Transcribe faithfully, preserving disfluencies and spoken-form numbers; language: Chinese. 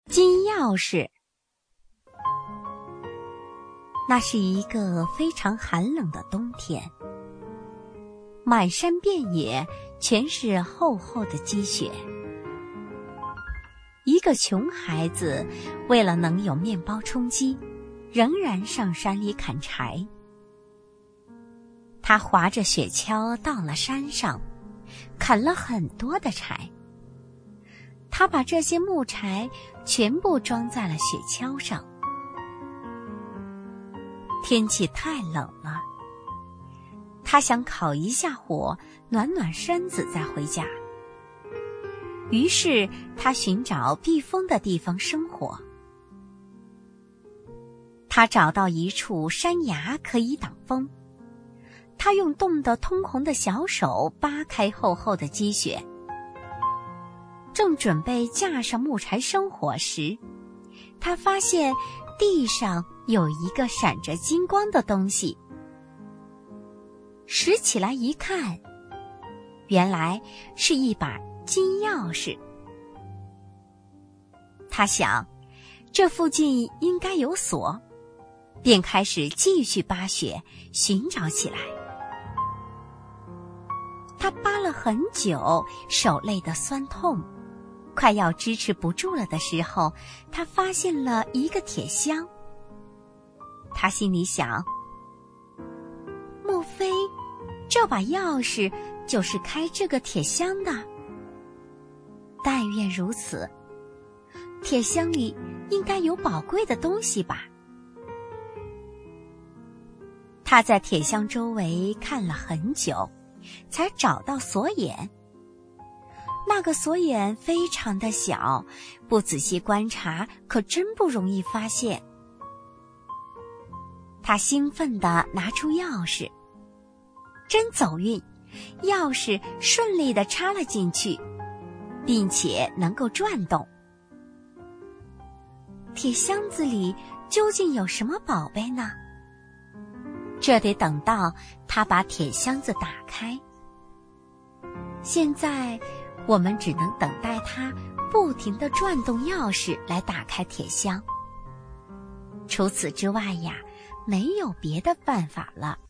金钥匙。那是一个非常寒冷的冬天，满山遍野全是厚厚的积雪。一个穷孩子为了能有面包充饥，仍然上山里砍柴。他划着雪橇到了山上，砍了很多的柴。他把这些木柴全部装在了雪橇上。天气太冷了，他想烤一下火，暖暖身子再回家。于是他寻找避风的地方生火。他找到一处山崖可以挡风，他用冻得通红的小手扒开厚厚的积雪。正准备架上木柴生火时，他发现地上有一个闪着金光的东西。拾起来一看，原来是一把金钥匙。他想，这附近应该有锁，便开始继续扒雪，寻找起来。他扒了很久，手累得酸痛，快要支持不住了的时候，他发现了一个铁箱。他心里想，莫非这把钥匙就是开这个铁箱的？但愿如此，铁箱里应该有宝贵的东西吧。他在铁箱周围看了很久，才找到锁眼。那个锁眼非常的小，不仔细观察可真不容易发现。他兴奋地拿出钥匙，真走运，钥匙顺利地插了进去，并且能够转动。铁箱子里究竟有什么宝贝呢？这得等到他把铁箱子打开。现在我们只能等待他不停地转动钥匙来打开铁箱。除此之外呀，没有别的办法了。